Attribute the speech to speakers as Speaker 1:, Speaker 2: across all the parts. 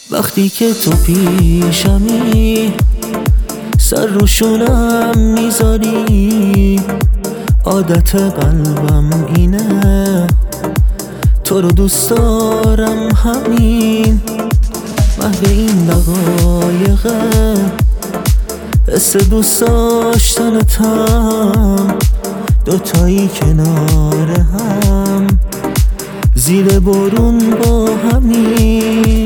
Speaker 1: وقتی که تو پیشمی سر رو شونم میذاری، عادت قلبم اینه تو رو دوست دارم، همین محو این دقایقه حس دوست داشتنتم، دوتایی کنار هم زیر بارون با همین.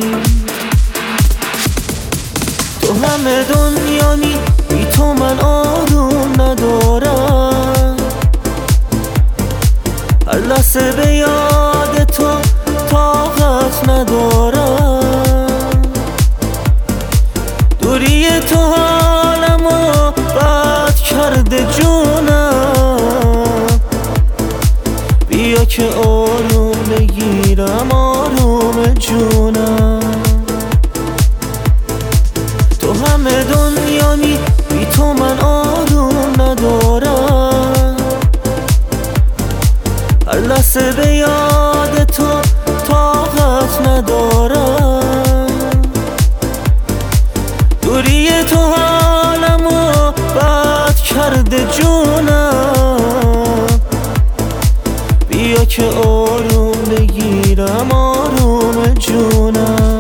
Speaker 1: تو همه دنیایی بی تو من آروم ندارم، هر لحظه به یاد تو طاقت ندارم، دوری تو حالمو بد کرده جونم، بیا که آروم بگیرم آروم جونم. تو همه دنیایی بی تو من آروم ندارم، هر لحظه به یاد تو طاقت ندارم، دوری تو حالمو بد کرده جونم، بیا که آروم بگیرم آروم جونم.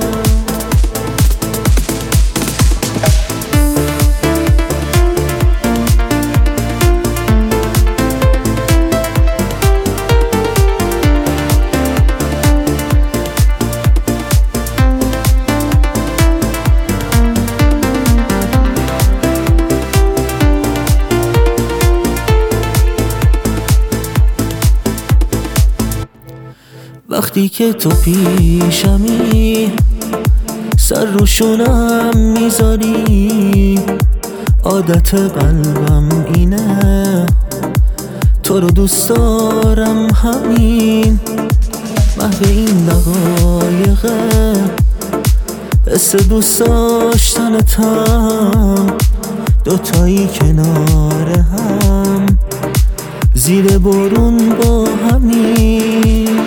Speaker 1: وقتی که تو پیشمی سر رو شونم میذاری، عادت قلبم اینه تو رو دوست دارم، همین محو این دقایقه حس دوست داشتنتم، دوتایی کنار هم زیر بارون با همین.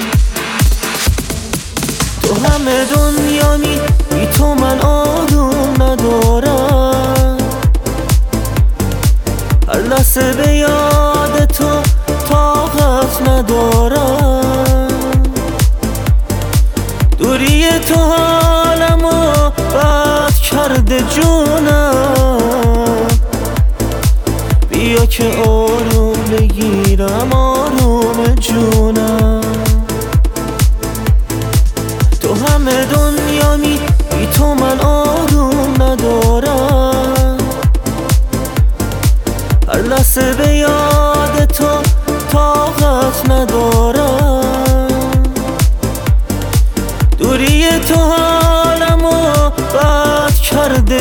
Speaker 1: تو همه دنیایی بی تو من آروم ندارم، هر لحظه به یاد تو طاقت ندارم، دوری تو حالمو بد کرده جونم، بیا که آروم بگیرم آروم جونم. تو همه دنیایی بی تو من آروم ندارم، هر لحظه به یاد تو طاقت ندارم، دوری تو حالمو بد کرده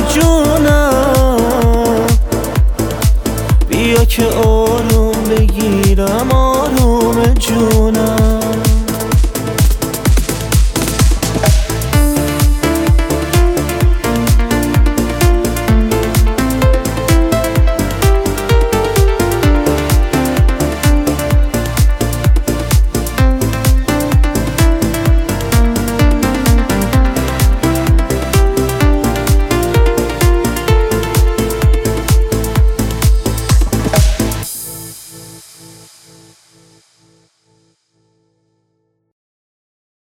Speaker 1: جونم، بیا که آروم بگیرم